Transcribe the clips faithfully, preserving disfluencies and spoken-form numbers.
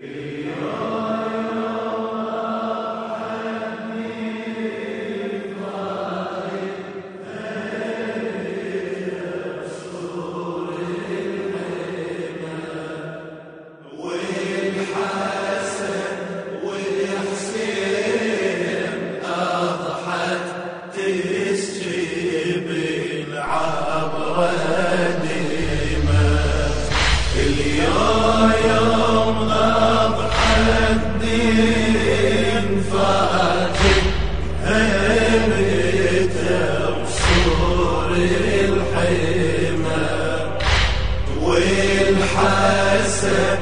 والحسن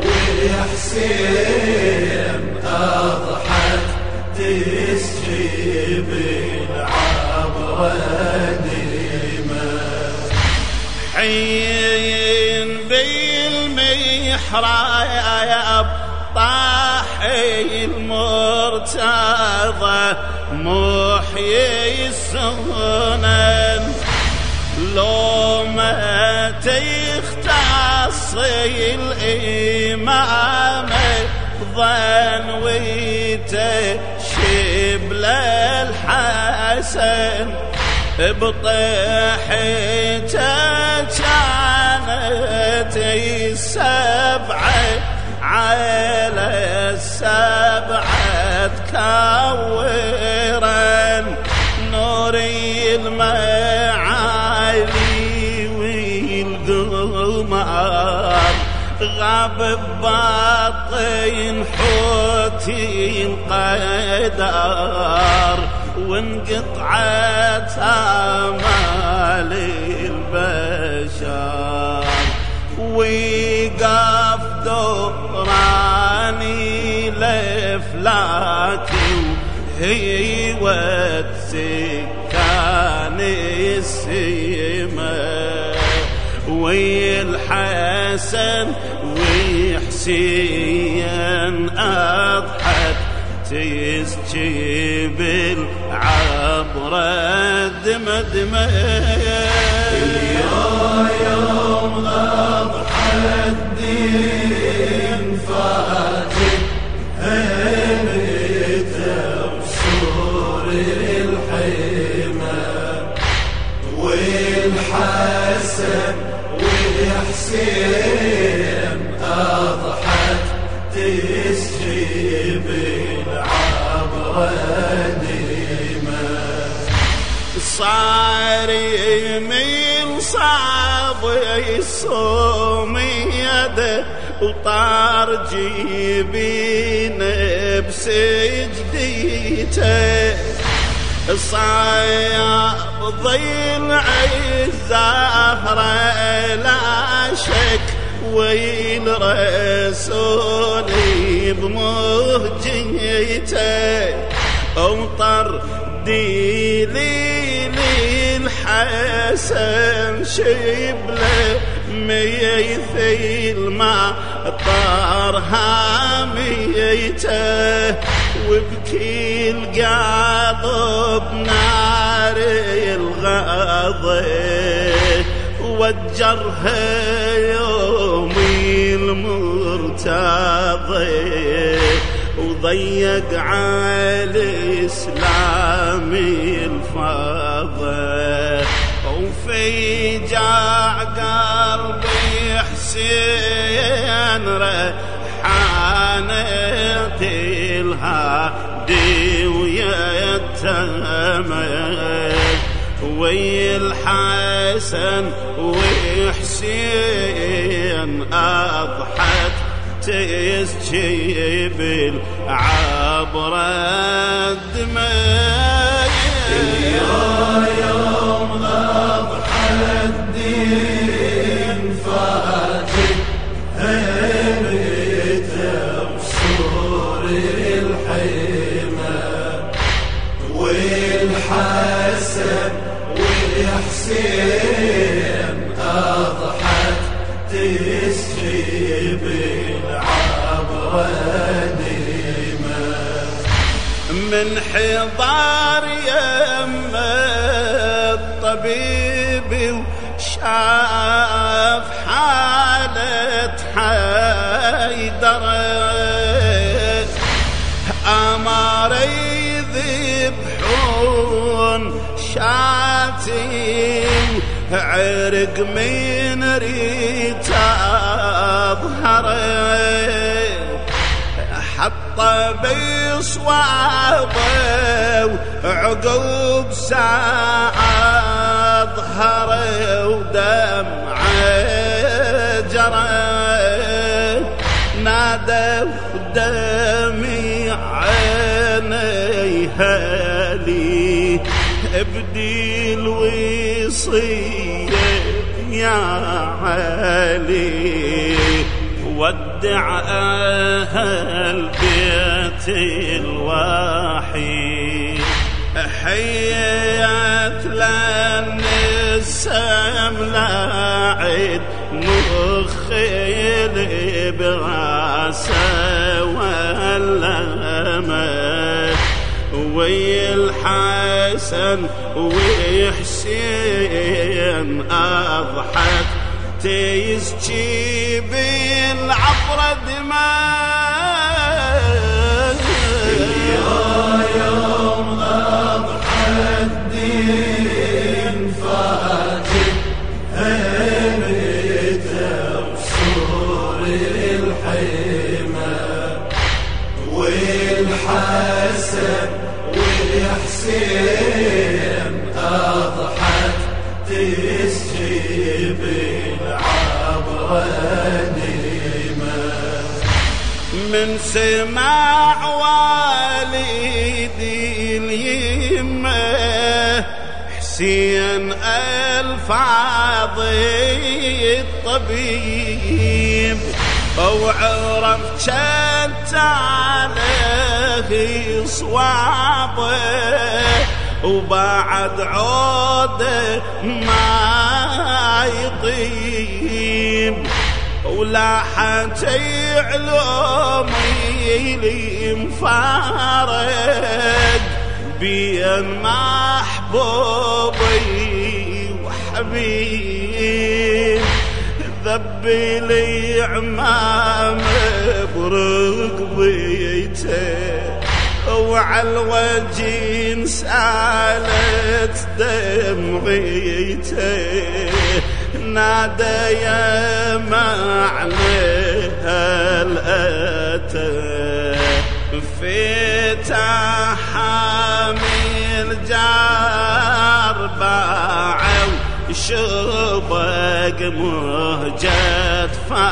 والحسين أضحت تسجي بالعبرة ديما حين بالمحراب طاحي المرتضى محيي السنن لو ما تختصي الإمامة ظن وتشبل الحسن بطيحته كانت السبعة على السبعة تكورن نوري المعالي والقمر غاب بباطن حوتي القدر وانقطعت آمال البشر وقف دوراني لفلاكي وهي وتسكان السما والحسن وحسين أضحت تسجي بالعبرة دم دم اليوم يوم أضحى الدين فاتن هيبته وسور الحمى والحسن والحسين أضحت تسجي بالعبرة ديما صار من صعب يصوم يده وطار جيبين بسجديته صايا ضلع الزهرة لا شك ويل رسولي بمهجيته أمطر ديلي للحسن شبله ميثيل ما طارها ميته وبكي القلب نار الغضب وجرها يومي المرتضى وضيق على إسلامي الفاضل وفي جاع قلبي حسين ريحانة الهادي ويتمد ويا الحسن وحسين أضحت تسجي بالعبرة دماء اليوم يوم أضحى الدين فاتن هيبته وسور الحمى والحسن والحسين أضحت تسجي بالعبرة ديما من حضار يم الطبيب وشاف حالة حيدر صار يذبحون شاتي عرق من ريته أظهره حطه بصوابه وعقب ساعة ظهره ودمعه جرى نادى دمي عيني هالي ابدي الوصية يا علي ودع أهل بيت الوحيد حيات لن السملاعد مخيل براسه واللمه ويا الحسن وحسين أضحت تيزجي بالعبر دماء يوم أضحى الدين فاتن هيبته وصور الحيمة والحسن وحسين أضحت تسجي بالعبر ديما من سماع والدي اليمه حسين الفاضي الطبيب وعرف شت عليه صوابه وبعد عوده ما يطيب ولاحت علومي لي مفارق بين محبوبي وحبيب ذبي لي عمام برقبيته وعلى الوجه سالت دمعيته نادى يا معنى الأتى فتح حامل جار باعوا شبق مهجة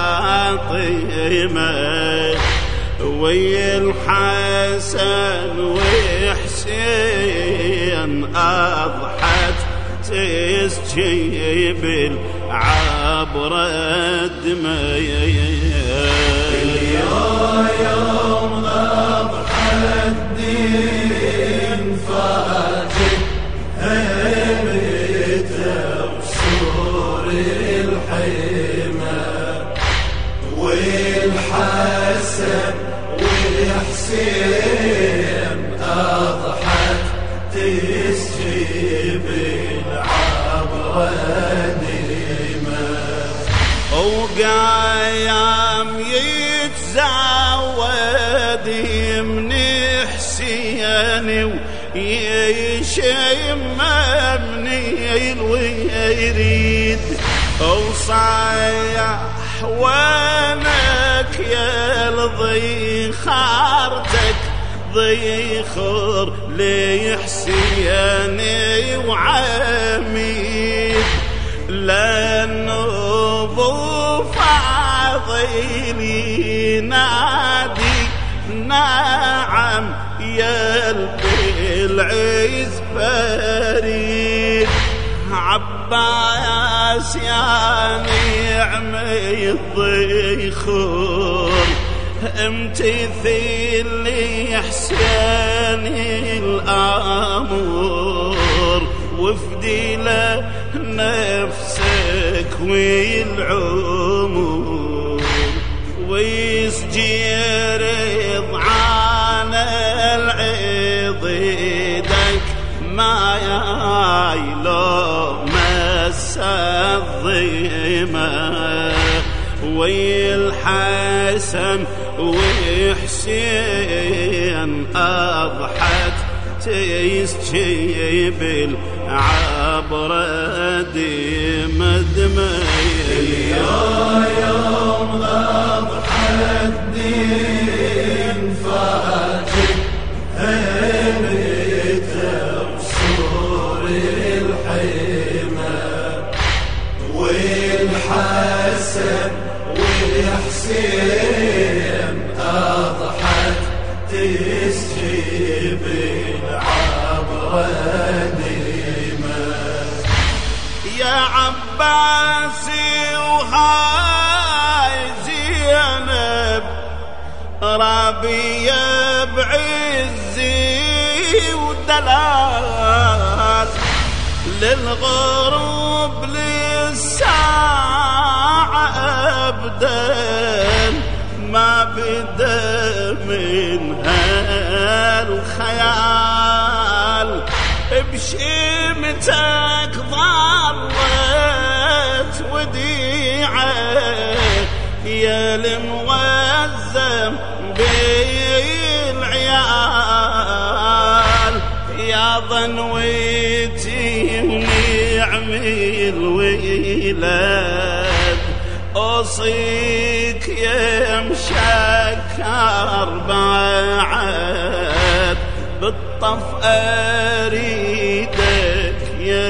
فاطمة ويا الحسن وحسين أضحت تسجي بالعبر الدمية يوم أضحى الدين فاتن هيبته وصور الحيمة والحسن وحسين أضحت تسجي بالعبر ديما وقايم يتزود من حسين ويشم مني الويريد وصايح وانك يا الضي خارتك ضيخر لي حسيني وعميد لأنه ضوف عظيمي نادي نعم يا العز فريد عباس يا نعمي الضيخور امتثل لي حسيني الامور وافدي له نفسك والعمر ويسجي رضعان العضيدك ما يايلو مس الظيمه ويا الحسن وحسين أضحت تيسجي بالعبرة دم دمي يوم أضحت دين فاتك هيبت بصور الحيمة والحسن والحسين أضحت تسجي بالعبرة ديما يا عباسي وهاي زينب رابية بعزي ودلال للغروب للساعة أبدا ما بدا منها الخيال بشيمتك ظلت وديعة يا الموزم بالعيال يا ظنويتي ونعمي الولاد أوصيك يا مشكر بعد بالطف أريدك يا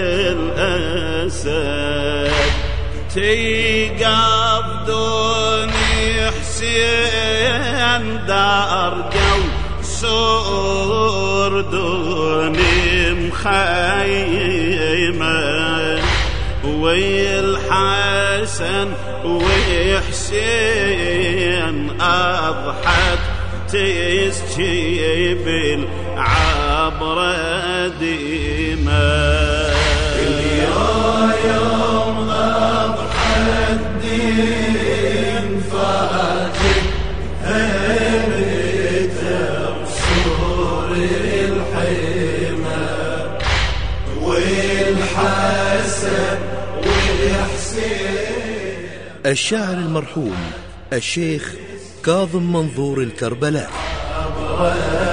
الأسد تيقظدوني حسين دار جو سور دوني مخيمة ويا الحسن وحسين أضحت تسجي بالعبرة ديما يوم أضحت دين فاتك هيبت بصور الحيمة والحسن والحسين. الشاعر المرحوم الشيخ كاظم منظور الكربلاء.